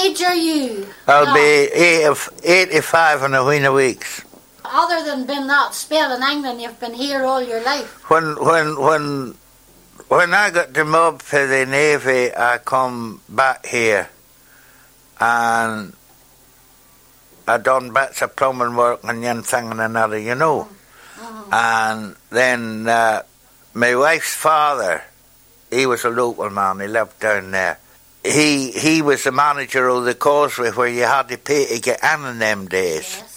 age are you? I'll be 85 in a wheen of weeks. Other than being that spell in England, you've been here all your life. When I got the mob for the Navy, I come back here and I done bits of plumbing work and one thing and another, you know. Mm-hmm. And then my wife's father, he was a local man, he lived down there. He was the manager of the Causeway where you had to pay to get in them days. Yes.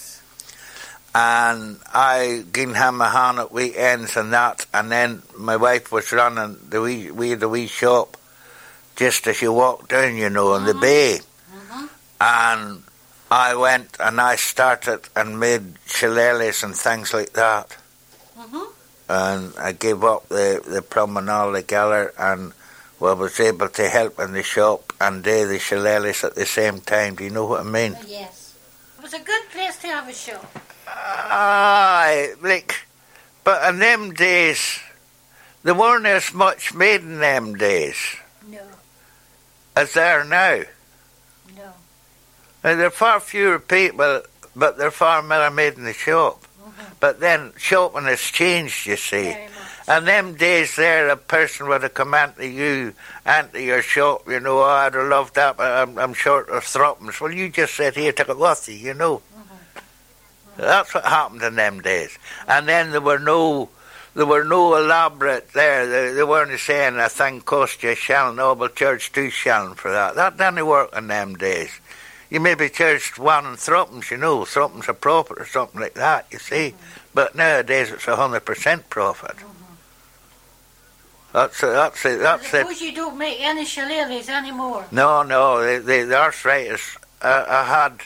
And I gave him a hand at weekends and that, and then my wife was running the wee shop just as you walk down, you know, in the bay. Mm-hmm. And I went and I started and made shillelaghs and things like that. Mm-hmm. And I gave up the plumbing altogether, and was able to help in the shop and do the shillelaghs at the same time. Do you know what I mean? Oh, yes. It was a good place to have a shop. Aye, but in them days, there weren't as much made in them days. No. As there are now. No. Now, there are far fewer people, but there are far more made in the shop. Mm-hmm. But then shopping has changed, you see. Very much. And them days there, a person would have come into your shop, you know, I'd have loved that, but I'm short of threepence. Well, you just said, here, take it with you, you know. That's what happened in them days. And then there were no elaborate there. They weren't saying a thing cost you a shilling, no, we'll charge 2 shillings for that. That didn't work in them days. You maybe charged 1 threepence, you know, threepence a profit or something like that, you see. Mm-hmm. But nowadays it's 100% profit. Mm-hmm. That's it. I suppose you don't make any shillelaghs anymore. No, the arthritis. I had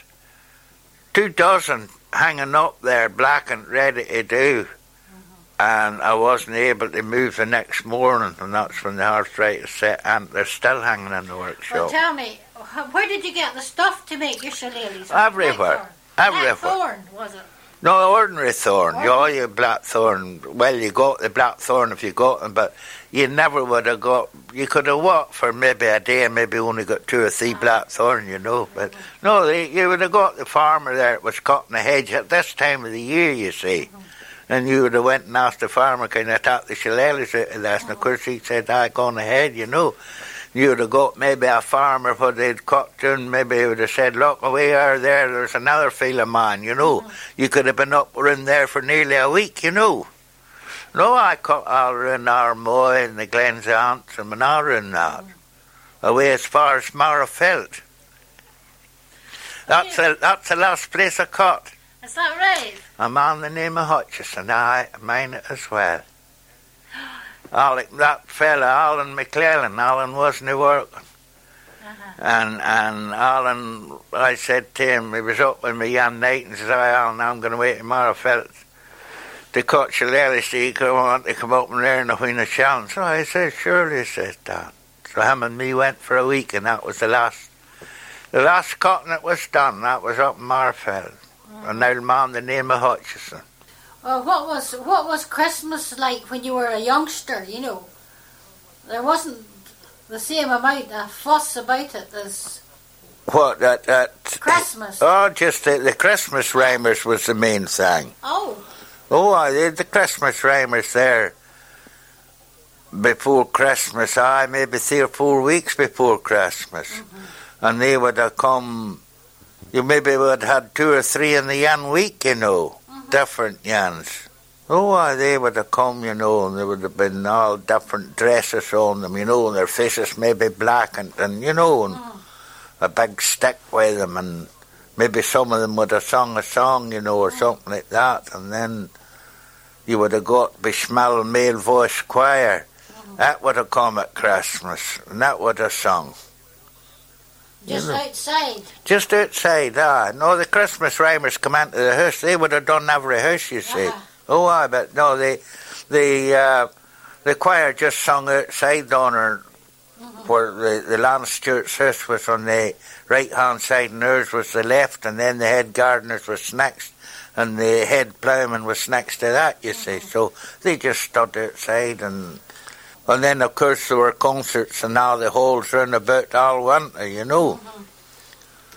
2 dozen hanging up there, black and ready to do, and I wasn't able to move the next morning, and that's when the arthritis set, and they're still hanging in the workshop. Well, tell me, where did you get the stuff to make your shillelaghs? Everywhere. Blackthorn, was it? No, ordinary thorn. You blackthorn. Well, you got the blackthorn if you got them, but you never would have got. You could have walked for maybe a day and maybe only got 2 or 3 blackthorn, you know. But no, you would have got the farmer there that was cutting the hedge at this time of the year, you see. And you would have went and asked the farmer, can I take the shillelaghs out of this? And of course he said, gone ahead, you know. You would have got maybe a farmer who they'd cut down, maybe he would have said, look, we are there, there's another field of mine, you know. You could have been up in there for nearly a week, you know. No, I cut all around Armoy and the Glens Ants and Manara and that. Away as far as Marrowfelt. That's the last place I cut. Is that right? A man the name of Hutchison, I mine it as well. That fella, Alan McClellan, Alan wasn't working. And Alan, I said to him, he was up with me one night and said, Alan, I'm going to wait tomorrow, fellas, to cut shillelaghs so you want to come up and learn a wheen of challenge. So I said, surely, said that. So him and me went for a week, and that was the last cutting that was done. That was up in Marfell. An old man the name of Hutchison. What was Christmas like when you were a youngster, you know? There wasn't the same amount of fuss about it as... What, that Christmas? Oh, just the Christmas rhymers was the main thing. Oh. Oh, the Christmas rhymers there before Christmas, maybe 3 or 4 weeks before Christmas. Mm-hmm. And they would have come, you maybe would have had 2 or 3 in the one week, you know. Different yans. Oh, they would have come, you know, and they would have been all different dresses on them, you know, and their faces maybe blackened, and you know, and a big stick with them, and maybe some of them would have sung a song, you know, or something like that, and then you would have got Bishmal male voice choir. That would have come at Christmas, and that would have sung. Just outside? Just outside, No, the Christmas rhymers come into the house. They would have done every house, you see. Oh, but no, the choir just sung outside on her, where the Lance Stewart's house was on the right-hand side and ours was the left, and then the head gardener's was next, and the head ploughman was next to that, you see. So they just stood outside, and then, of course, there were concerts and all the halls round about all winter, you know.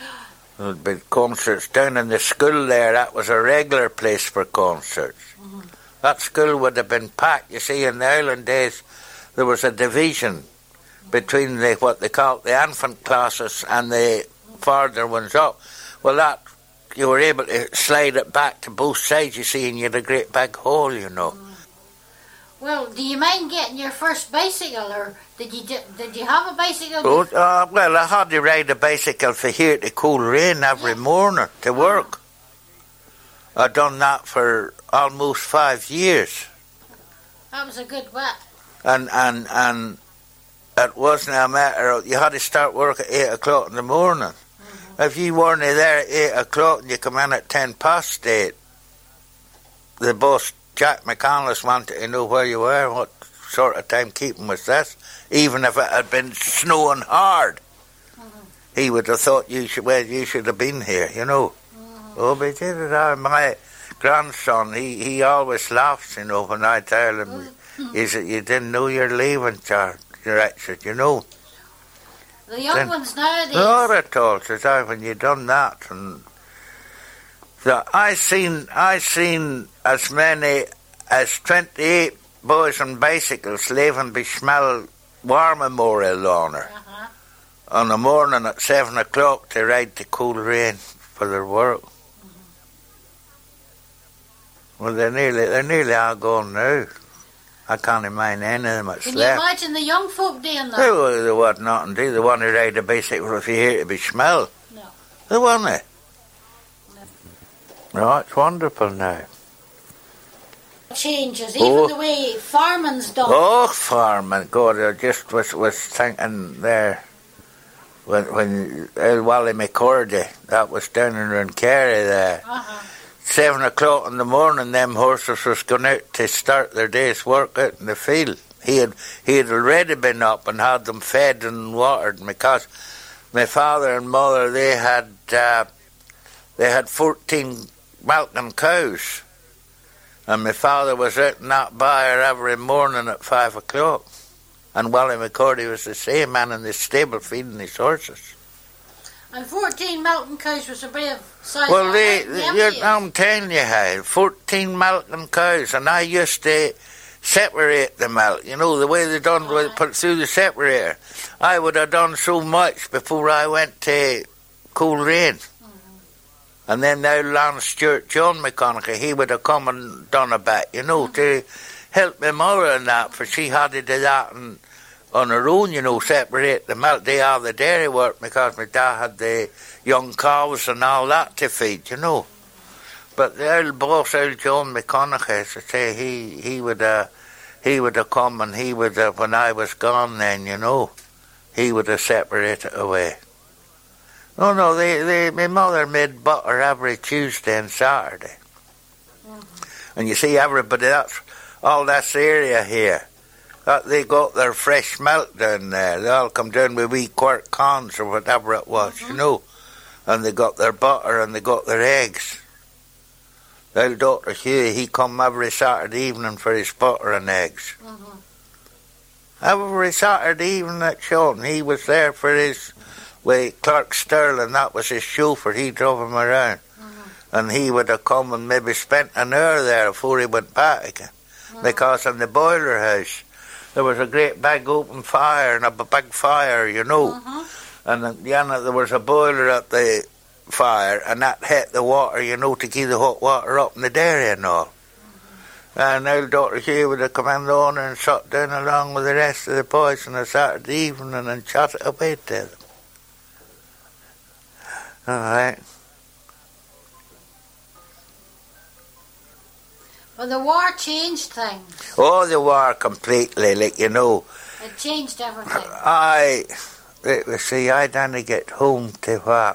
There'd be concerts down in the school there. That was a regular place for concerts. Mm-hmm. That school would have been packed. You see, in the Island days, there was a division between what they called the infant classes and the farther ones up. Well, that you were able to slide it back to both sides, you see, and you had a great big hall, you know. Well, do you mind getting your first bicycle, or did you have a bicycle? Well, I had to ride a bicycle for here to Coleraine every morning to work. I'd done that for almost 5 years. That was a good wet. And it wasn't a matter of, you had to start work at 8 o'clock in the morning. Mm-hmm. If you weren't there at 8 o'clock and you come in at 10 past 8, the boss, Jack McCandless, wanted to know where you were, what sort of timekeeping was this, even if it had been snowing hard. Mm-hmm. He would have thought you should have been here, you know. Mm-hmm. Oh, but did it? My grandson, he always laughs, you know, when I tell him, mm-hmm. He said, you didn't know you're leaving, Richard, you know. The young ones nowadays. Not at all, says I, when you done that. And so I seen as many as 28 boys on bicycles leaving Bishmel War Memorial Honour on the morning at 7 o'clock to ride to Coleraine for their work. Mm-hmm. Well, they're nearly all gone now. I can't imagine any of them that's left. Can you imagine the young folk doing that? They wasn't nothing to do. They want to ride a bicycle if you hear to be smell. No. They want it. No, it's wonderful now. Changes, even the way farming's done. Oh, farming. God, I just was thinking there when Wally McCordy, that was down in Runcarry there. 7 o'clock in the morning, them horses was going out to start their day's work out in the field. He had already been up and had them fed and watered, because my father and mother, they had 14 milking cows, and my father was out in that byre every morning at 5 o'clock, and Wally McCordy was the same man in the stable feeding his horses. And 14 milking cows was a brave size. Well, I'm telling you how, 14 milking cows, and I used to separate the milk, you know, the way they done, put it through the separator. I would have done so much before I went to Coleraine. And then now Lance Stewart, John McConaughey, he would have come and done a bit, you know, to help my mother and that, for she had to do that on her own, you know, separate the milk. They all the dairy work, because my dad had the young cows and all that to feed, you know. But the old boss, old John McConaughey, as I say, he would have come, and he would have, when I was gone then, you know, he would have separated away. Oh no, my mother made butter every Tuesday and Saturday. Mm-hmm. And you see, everybody, that's all this area here, they got their fresh milk down there. They all come down with wee quart cans or whatever it was, you know. And they got their butter and they got their eggs. The old Dr. Hughie, he come every Saturday evening for his butter and eggs. Mm-hmm. Every Saturday evening at Shawton, he was there for his, with Clark Sterling, that was his chauffeur, he drove him around. Mm-hmm. And he would have come and maybe spent an hour there before he went back again. Mm-hmm. Because in the boiler house, there was a great big open fire, and a big fire, you know. Mm-hmm. And then there was a boiler at the fire, and that hit the water, you know, to keep the hot water up in the dairy and all. Mm-hmm. And old Dr. Hugh would have come in the owner and sat down along with the rest of the boys on a Saturday evening and chat it away to them. All right. Well, the war changed things. Oh, the war completely, like, you know. It changed everything. I didn't get home to what?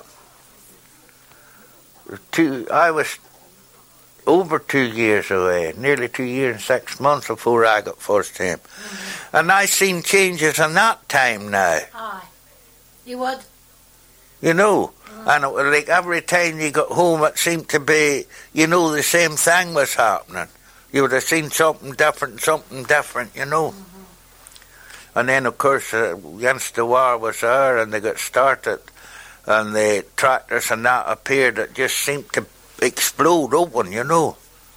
I was over 2 years away, nearly 2 years and 6 months before I got first home. Mm-hmm. And I seen changes in that time now. Aye. You would? You know. And it was like every time you got home, it seemed to be, you know, the same thing was happening. You would have seen something different, you know. Mm-hmm. And then, of course, once the war was there and they got started, and the tractors and that appeared that just seemed to explode open, you know.